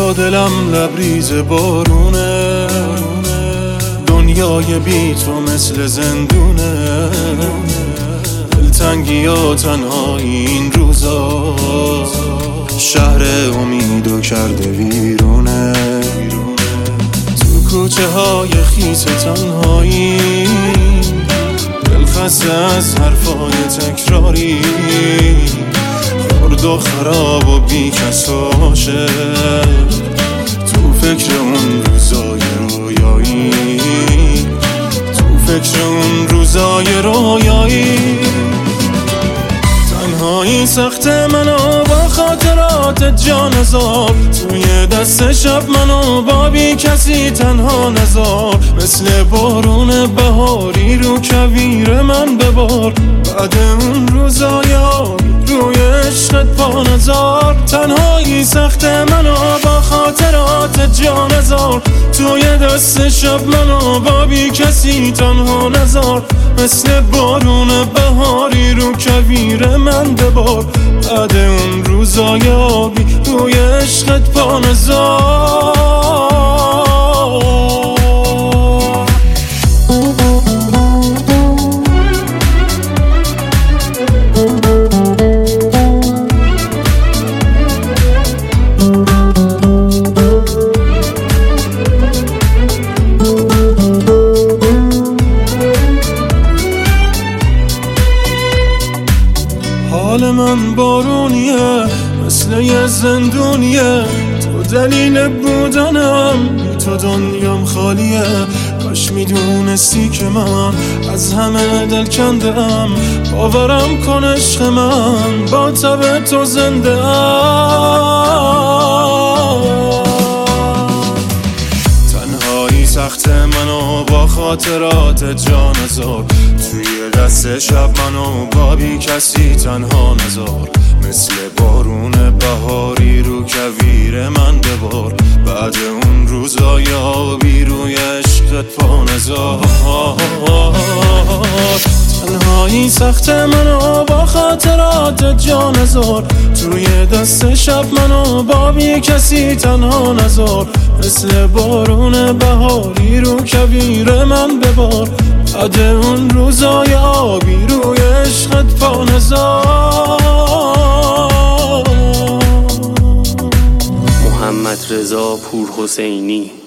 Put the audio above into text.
بیا دلم لبریز بارونه، دنیای بی تو مثل زندونه، دلتنگی ها تنهایی این روزا، شهر امیدو کرده ویرونه. تو کوچه های خیس تنهایی، دلخسته از حرفای تکراری، خرد و خراب و بی کس عاشق، تو فکر اون روزای رویایی، تو فکر اون روزای رویایی. تنهایی سخت منو با خاطرات جا نذار، توی دست شب منو با بی کسی تنها نذار، مثل بارون بهاری رو کویر من ببار، بعد اون روزای روی عشقت پا نذار. تنهایی سخت منو با خاطرات جا نذار، توی دست شب منو با بی کسی تنها نذار، مثل بارون بهاری رو کویر من ببار، بعد اون روزای آبی روی عشقت پا نذار. حال من بارونیه، مثل یه زندونیه، تو دلیل بودنم، بی تو دنیام خالیه. کاش میدونستی که من از همه دل کندم، باورم کن عشق من با تب تو زنده ام. تنهایی سخت منو با خاطرات جا نذار، توی دست شب منو با بی کسی تنها نذار، مثل بارون بهاری رو کویر من ببار، بعد اون روزای آبی روی عشقت پا نذار. تنهایی سخت منو با خاطرات جا نذار، توی دست شب منو با بی کسی تنها نذار، مثل بارون بهاری رو کویر من ببار، بعد اون روزای آبی روی عشقت پا نذار. محمد رضا پورحسینی.